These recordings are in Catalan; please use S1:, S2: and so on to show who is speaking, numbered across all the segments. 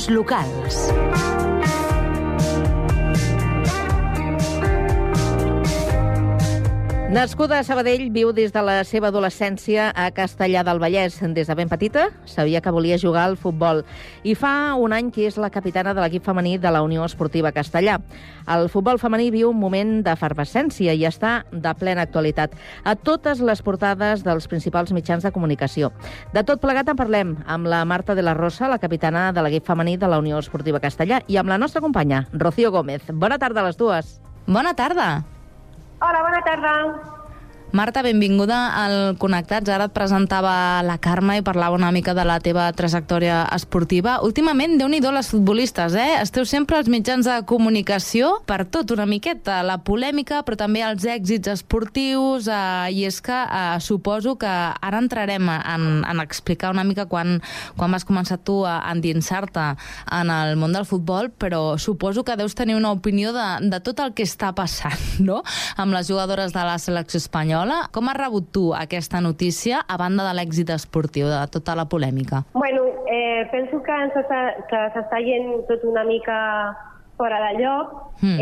S1: locals. Nascuda a Sabadell, viu des de la seva adolescència a Castellar del Vallès. Des de ben petita sabia que volia jugar al futbol. I fa un any que és la capitana de l'equip femení de la Unió Esportiva Castellar. El futbol femení viu un moment d'efervescència i està de plena actualitat a totes les portades dels principals mitjans de comunicació. De tot plegat en parlem amb la Marta de la Rosa, la capitana de l'equip femení de la Unió Esportiva Castellar, i amb la nostra companya, Rocío Gómez. Bona tarda a les dues.
S2: Bona tarda.
S3: Hola, bona tarda.
S2: Marta, benvinguda al Connectats. Ara et presentava la Carme i parlava una mica de la teva trajectòria esportiva. Últimament, Déu-n'hi-do les futbolistes, Esteu sempre als mitjans de comunicació per tot una miqueta, la polèmica, però també els èxits esportius, i és que suposo que ara entrarem en explicar una mica quan vas començar tu a endinsar-te en el món del futbol, però suposo que deus tenir una opinió de tot el que està passant, no?, amb les jugadores de la selecció espanyola. Com has rebut tu aquesta notícia a banda de l'èxit esportiu, de tota la polèmica?
S3: Bueno, penso que s'està gent tot una mica fora de lloc.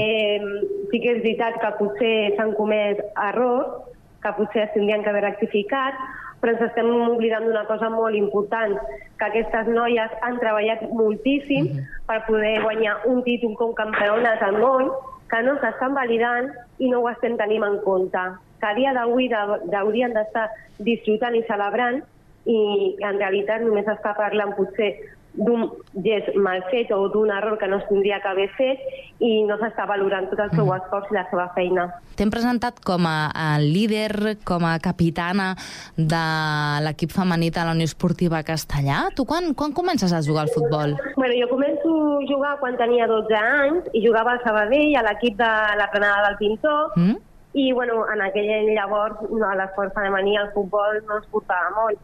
S3: Sí que és veritat que potser s'han comès errors, que potser es tindrien que haver rectificat, però ens estem oblidant d'una cosa molt important, que aquestes noies han treballat moltíssim per poder guanyar un títol com campiones al món, que no s'estan validant i no ho estem tenint en compte. Que a dia d'avui haurien d'estar disfrutant i celebrant, i en realitat només està parlant potser d'un gest mal fet o d'un error que no es tindria que haver fet, i no s'està valorant tot el seu esforç i la seva feina.
S2: T'hem presentat com a líder, com a capitana de l'equip femení de la Unió Esportiva Castellar. Tu quan comences a jugar al futbol?
S3: Bueno, jo començo a jugar quan tenia 12 anys i jugava a Sabadell, a l'equip de la Planada del Pintor, i bueno, en aquell llavors a l'esport femení el futbol no es portava molt.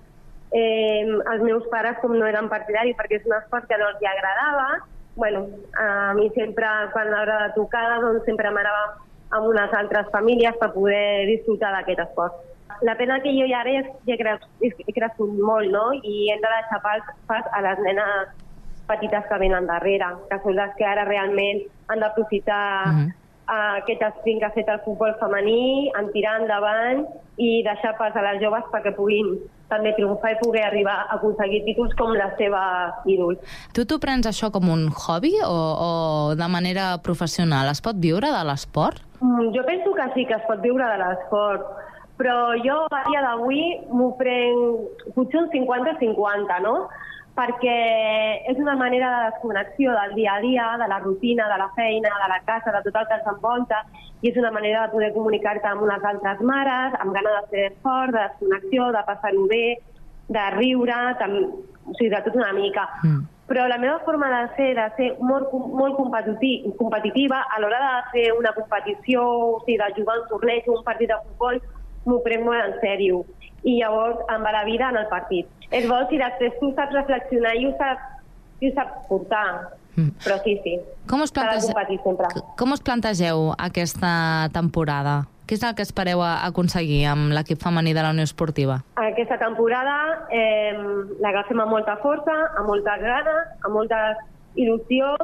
S3: Els meus pares, com no eren partidaris perquè és un esport que no els agradava, bueno, a mi sempre, quan a l'hora de tocar, doncs sempre m'anava amb unes altres famílies per poder disfrutar d'aquest esport. La pena que jo ja ara he crescut molt, no?, i hem de deixar pas a les nenes petites que venen darrere, que són les que ara realment han d'aprofitar aquest esprint que ha fet el futbol femení, en tirar endavant i deixar pas a les joves perquè puguin també triomfar i poder arribar a aconseguir títols com la seva ídol.
S2: Tu t'ho prens això com un hobby o de manera professional? Es pot viure de l'esport?
S3: Jo penso que sí que es pot viure de l'esport, però jo a dia d'avui m'ho prenc potser un 50-50, no?, perquè és una manera de desconnexió del dia a dia, de la rutina, de la feina, de la casa, de tot el que ens envolta, i és una manera de poder comunicar-te amb unes altres mares, amb ganes de fer esport, de desconnexió, de passar-ho bé, de riure, o sigui, de tot una mica. Però la meva forma de ser molt competitiva, a l'hora de fer una competició, o sigui, de jugar un torneig o un partit de futbol, m'ho prenc molt en sèrio. I llavors em va la vida en el partit. És bo si després tu saps reflexionar i ho saps portar. Però sí.
S2: Com us plantegeu aquesta temporada? Què és el que espereu aconseguir amb l'equip femení de la Unió Esportiva?
S3: Aquesta temporada l'agafem amb molta força, amb molta gana, amb molta il·lusió.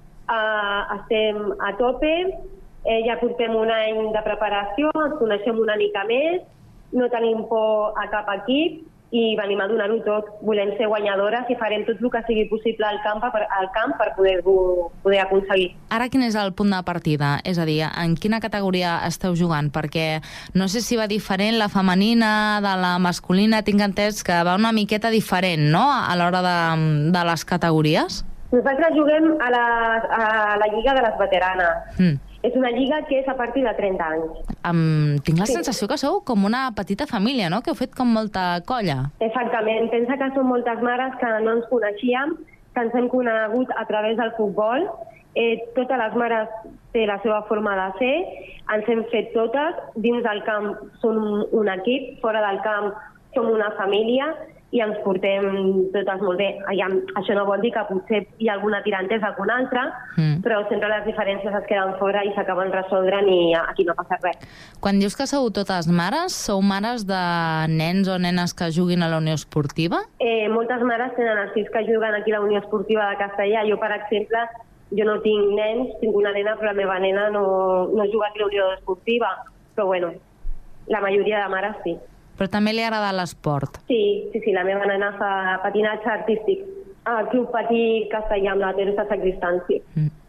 S3: Estem a tope. Ja portem un any de preparació, ens coneixem una mica més, no tenim por a cap equip i venim a donar-ho tot. Volem ser guanyadores i farem tot el que sigui possible al camp per poder aconseguir.
S2: Ara quin és el punt de partida? És a dir, en quina categoria esteu jugant? Perquè no sé si va diferent la femenina de la masculina, tinc entès que va una miqueta diferent, no?, a l'hora de les categories.
S3: Nosaltres juguem a la Lliga de les Veteranes. És una lliga que és a partir de 30 anys.
S2: Tinc la sensació que sou com una petita família, no?, que heu fet com molta colla.
S3: Exactament. Pensa que som moltes mares que no ens coneixíem, que ens hem conegut a través del futbol. Totes les mares té la seva forma de ser, ens hem fet totes. Dins del camp som un equip, fora del camp som una família, i ens portem totes molt bé. Això no vol dir que potser hi ha alguna tirantesa amb una altra, però sempre les diferències es queden fora i s'acaben resoldre'n i aquí no passa res.
S2: Quan dius que sou totes mares, sou mares de nens o nenes que juguin a la Unió Esportiva?
S3: Moltes mares tenen els fills que juguen aquí a la Unió Esportiva de Castellà. Jo, per exemple, jo no tinc nens, tinc una nena, però la meva nena no juga aquí a la Unió Esportiva. Però bueno, la majoria de mares sí.
S2: Però també li agrada l'esport.
S3: Sí, la meva nena fa patinatge artístic al Club Patí Castellà amb la Teresa Sacristanci.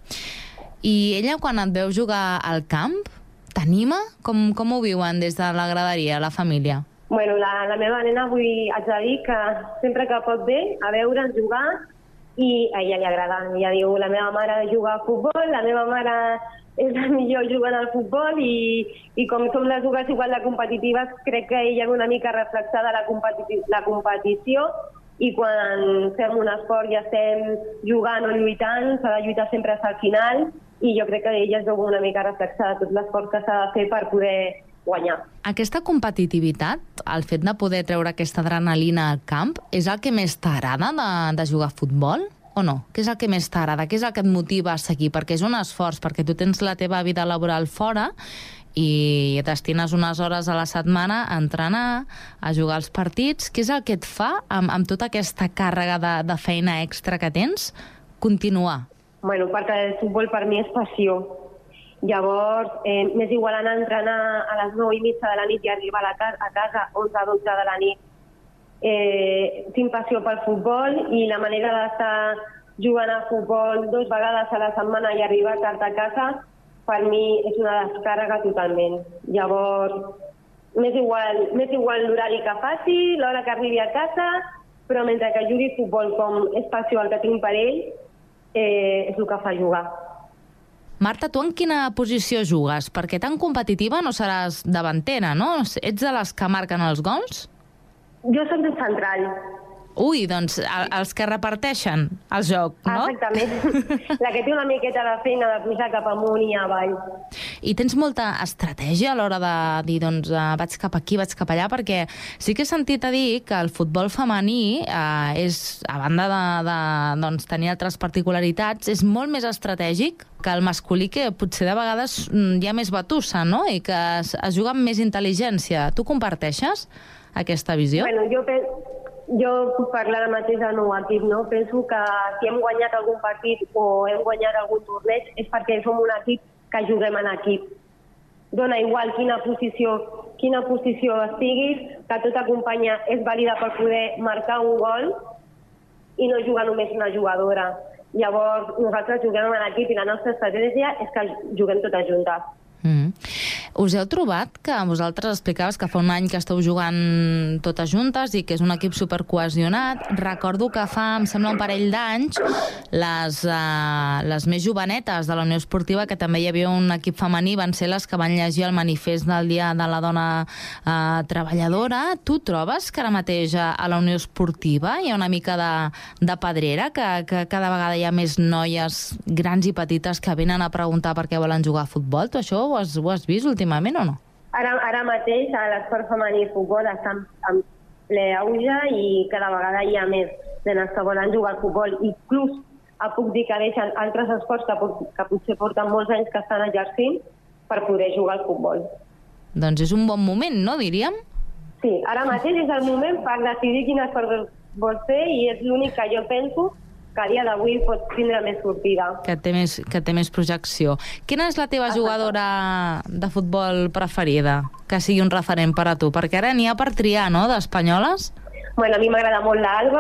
S2: I ella, quan et veu jugar al camp, t'anima? Com ho viuen des de la graderia, la família?
S3: Bueno, la meva nena, haig de dir que sempre que pot ve a veure'ns jugar i a ella li agrada. Ella diu, la meva mare juga a futbol, la meva mare és la millor jugant al futbol i com som les dues igual de competitives, crec que ella és una mica reflexada la competició i quan fem un esport ja estem jugant o lluitant, s'ha de lluitar sempre fins al final i jo crec que ella es veu una mica reflexada de tot l'esport que s'ha de fer per poder guanyar.
S2: Aquesta competitivitat, el fet de poder treure aquesta adrenalina al camp, és el que més t'agrada de jugar a futbol? O no? Què és el que més t'agrada? Què és el que et motiva a seguir? Perquè és un esforç, perquè tu tens la teva vida laboral fora i destines unes hores a la setmana a entrenar, a jugar als partits. Què és el que et fa, amb tota aquesta càrrega de feina extra que tens, continuar?
S3: Bueno, perquè el futbol per mi és passió. Llavors, m'és igual anar a entrenar a les 9:30 de la nit i arribar a casa 11-12 de la nit. Tinc passió pel futbol i la manera d'estar jugant a futbol 2 vegades a la setmana i arribar tard a casa per mi és una descàrrega totalment. Llavors, m'és igual l'horari que faci, l'hora que arribi a casa, però mentre que jugui futbol com és passió el que tinc per ell, és el que fa jugar.
S2: Marta, tu en quina posició jugues? Perquè tan competitiva no seràs davantera, no? Ets de les que marquen els gols?
S3: Jo soc de central.
S2: Ui, doncs els que reparteixen el joc, no?
S3: Exactament. La que té una miqueta de feina de pujar cap amunt i avall.
S2: I tens molta estratègia a l'hora de dir, doncs, vaig cap aquí, vaig cap allà, perquè sí que he sentit a dir que el futbol femení és, a banda de tenir altres particularitats, és molt més estratègic que el masculí, que potser de vegades hi ha més batussa, no? I que es juga amb més intel·ligència. Tu comparteixes aquesta visió?
S3: Bueno, jo puc parlar ara mateix del meu equip, no? Penso que si hem guanyat algun partit o hem guanyat algun torneig és perquè som un equip que juguem en equip. Dona igual quina posició estiguis, que tota companya és vàlida per poder marcar un gol i no jugar només una jugadora. Llavors, nosaltres juguem en equip i la nostra estratègia és que juguem totes juntes.
S2: Us heu trobat que vosaltres explicaves que fa un any que esteu jugant totes juntes i que és un equip supercohesionat. Recordo que fa, em sembla, un parell d'anys, les més jovenetes de la Unió Esportiva, que també hi havia un equip femení, van ser les que van llegir el manifest del Dia de la Dona Treballadora. Tu trobes que ara mateix a la Unió Esportiva hi ha una mica de pedrera, que cada vegada hi ha més noies grans i petites que venen a preguntar per què volen jugar a futbol? Tu això ho has vist últimament o no?
S3: Ara mateix l'esport femení i futbol estan en ple auge i cada vegada hi ha més nenes que volen jugar al futbol. Inclús puc dir que deixen altres esports que potser porten molts anys que estan exercint per poder jugar al futbol.
S2: Doncs és un bon moment, no, diríem?
S3: Sí, ara mateix és el moment per decidir quin esport vols fer i és l'únic que jo penso que a dia d'avui pot tindre més sortida.
S2: Que té més projecció. Quina és la teva jugadora de futbol preferida? Que sigui un referent per a tu? Perquè ara n'hi ha per triar, no?, d'espanyoles?
S3: Bueno, a mi m'agrada molt l'Alba.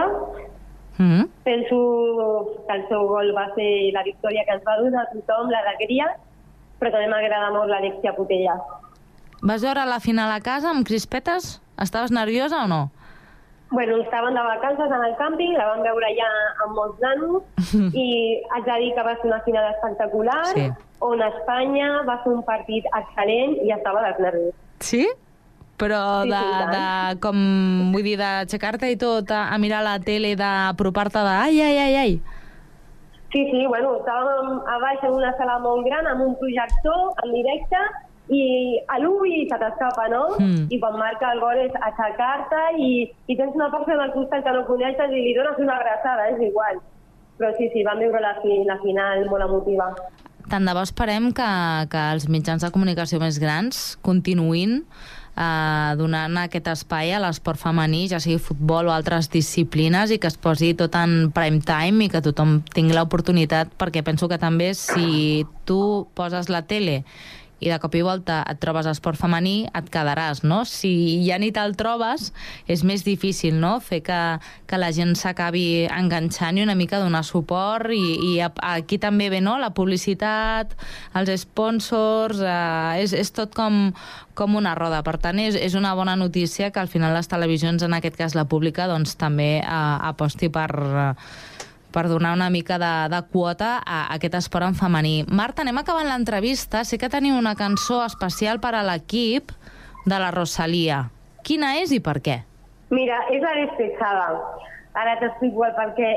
S3: Penso que el seu gol va ser la victòria que ens va donar a tothom, l'alegria, però també m'agrada molt l'Alexia Putellas.
S2: Vas veure la final a casa amb crispetes? Estaves nerviosa o no?
S3: Bueno, estaven de vacances en el càmping, la vam veure ja amb molts nanos i haig de dir que va ser una final espectacular, sí, on Espanya va fer un partit excel·lent i estava dels nervis.
S2: Sí? Però com, vull dir, d'aixecar-te i tot a mirar la tele, d'apropar-te ai.
S3: Sí, bueno, estàvem a baix en una sala molt gran amb un projector en directe i a l'ull se t'escapa, no? I quan marca el gol és aixecar-te i tens una persona al costat que no coneixes i li dones una abraçada, és igual. Però sí, vam viure la final molt emotiva.
S2: Tant de bo esperem que els mitjans de comunicació més grans continuïn donant aquest espai a l'esport femení, ja sigui futbol o altres disciplines, i que es posi tot en prime time i que tothom tingui l'oportunitat, perquè penso que també si tu poses la tele i de cop i volta et trobes esport femení, et quedaràs, no? Si ja ni te'l trobes, és més difícil, no?, fer que la gent s'acabi enganxant i una mica donar suport, i aquí també ve, no?, la publicitat, els sponsors, és tot com una roda. Per tant, és una bona notícia que al final les televisions, en aquest cas la pública, doncs també aposti per donar una mica de quota a aquest esport en femení. Marta, anem acabant l'entrevista. Sé que teniu una cançó especial per a l'equip de la Rosalía. Quina és i per què?
S3: Mira, és la Despechada. Ara t'explico perquè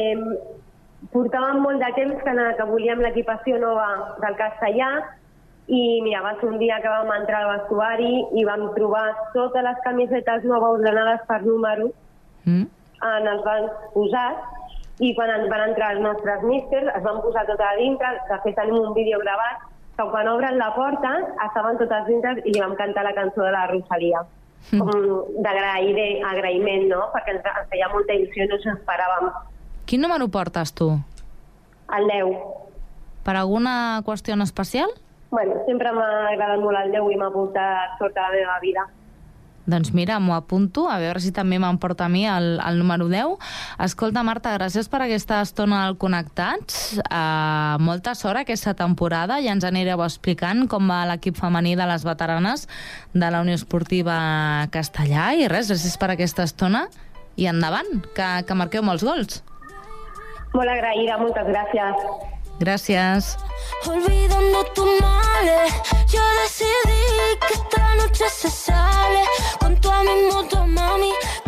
S3: portàvem molt de temps que volíem l'equipació nova del castellà i mira, va ser un dia que vam entrar al vestuari i vam trobar totes les camisetes noves ordenades per número en els bancs posats. I quan van entrar els nostres místers es van posar tot a dintre. De fet, tenim un vídeo gravat que quan obren la porta estaven totes dintre i vam cantar la cançó de la Rosalía. Com d'agraïment, no? Perquè ens feia molta il·lusió i no ens esperàvem.
S2: Quin número portes tu?
S3: El 10.
S2: Per alguna qüestió en especial?
S3: Bueno, sempre m'ha agradat molt el 10 i m'ha portat sort a la meva vida.
S2: Doncs mira, m'ho apunto, a veure si també m'emporta a mi el número 10. Escolta, Marta, gràcies per aquesta estona al Connectats. Molta sort aquesta temporada, ja ens anireu explicant com va l'equip femení de les veteranes de la Unió Esportiva Castellà. I res, gràcies per aquesta estona i endavant, que marqueu molts gols.
S3: Molt agraïda, moltes gràcies.
S2: Gracias.
S4: Olvidando tus males, yo decidí que esta noche se sale con tu mismo mami.